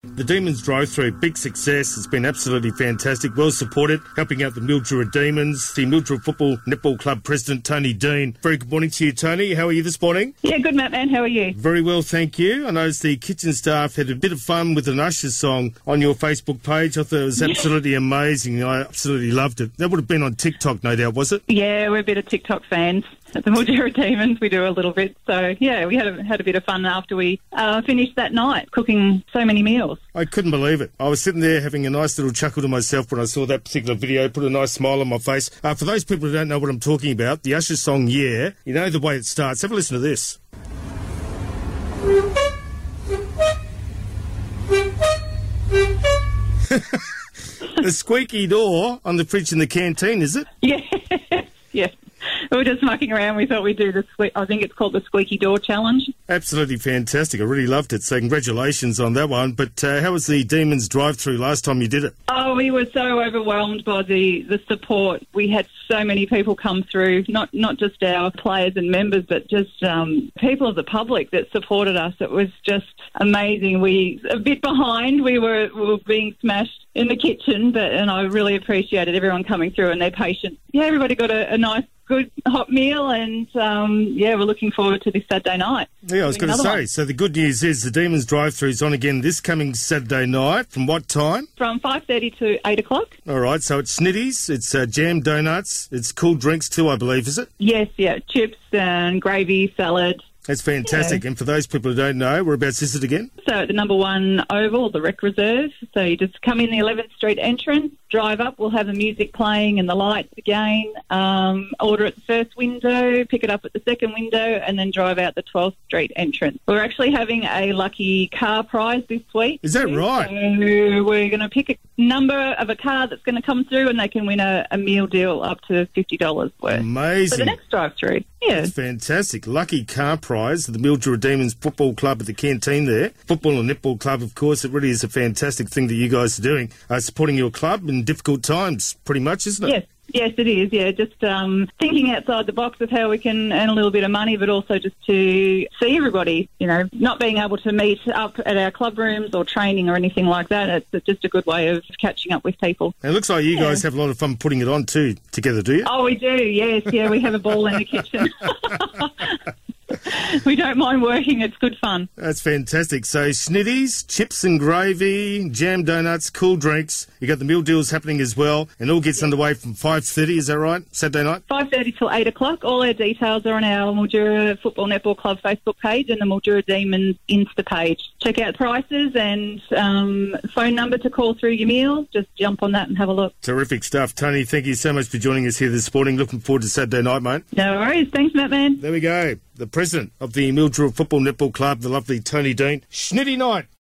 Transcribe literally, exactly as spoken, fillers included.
The Demons drive-through, big success. It's been absolutely fantastic, well supported, helping out the Mildura Demons. The Mildura Football Netball Club President, Tony Dean. Very good morning to you, Tony. How are you this morning? Yeah, good, Matt, man. How are you? Very well, thank you. I noticed the kitchen staff had a bit of fun with an Usher song on your Facebook page. I thought it was absolutely amazing. I absolutely loved it. That would have been on TikTok, no doubt, was it? Yeah, we're a bit of TikTok fans. At the Mildura Demons, we do a little bit. So, yeah, we had a, had a bit of fun after we uh, finished that night, cooking so many meals. I couldn't believe it. I was sitting there having a nice little chuckle to myself when I saw that particular video, put a nice smile on my face. Uh, for those people who don't know what I'm talking about, the Usher song, Yeah, you know the way it starts. Have a listen to this. The squeaky door on the fridge in the canteen, is it? Yeah, yeah. We were just mucking around. We thought we'd do the sque- I think it's called the Squeaky Door Challenge. Absolutely fantastic. I really loved it. So congratulations on that one. But uh, how was the Demons drive-through last time you did it? Oh, we were so overwhelmed by the, the support. We had so many people come through, not not just our players and members, but just um, people of the public that supported us. It was just amazing. We a bit behind. We were we were being smashed in the kitchen, but and I really appreciated everyone coming through and their patience. Yeah, everybody got a, a nice, good hot meal, and um, yeah, we're looking forward to this Saturday night. Yeah, I was going to say, one. So the good news is the Demons drive-through is on again this coming Saturday night. From what time? From five thirty to eight o'clock. All right, so it's Snitties, it's uh, jam donuts, it's cool drinks too, I believe, is it? Yes, yeah, chips and gravy, salad. That's fantastic. Yeah. And for those people who don't know, whereabouts is it again? So at the number one Oval, the Rec Reserve. So you just come in the eleventh Street entrance, drive up, we'll have the music playing and the lights again, um, order at the first window, pick it up at the second window, and then drive out the twelfth Street entrance. We're actually having a lucky car prize this week. Is that too. right? So we're going to pick a number of a car that's going to come through, and they can win a, a meal deal up to fifty dollars worth. Amazing. For the next drive-through. Yeah. That's fantastic. Lucky car prize, the Mildura Demons Football Club at the canteen there. Football and Netball Club, of course. It really is a fantastic thing that you guys are doing, uh, supporting your club in difficult times, pretty much, isn't it? Yes. Yes, it is, yeah. Just um, thinking outside the box of how we can earn a little bit of money, but also just to see everybody, you know, not being able to meet up at our club rooms or training or anything like that. It's just a good way of catching up with people. And it looks like you yeah. guys have a lot of fun putting it on too, together, do you? Oh, we do, yes, yeah. We have a ball in the kitchen. We don't mind working. It's good fun. That's fantastic. So Snitties, chips and gravy, jam donuts, cool drinks. You got the meal deals happening as well, and all gets underway from five thirty. Is that right? Saturday night. Five thirty till eight o'clock. All our details are on our Mildura Football Netball Club Facebook page and the Mildura Demons Insta page. Check out prices and um, phone number to call through your meals. Just jump on that and have a look. Terrific stuff, Tony. Thank you so much for joining us here this morning. Looking forward to Saturday night, mate. No worries. Thanks, Matt, man. There we go. The president of the Mildura Football Netball Club, the lovely Tony Dean. Schnitty night.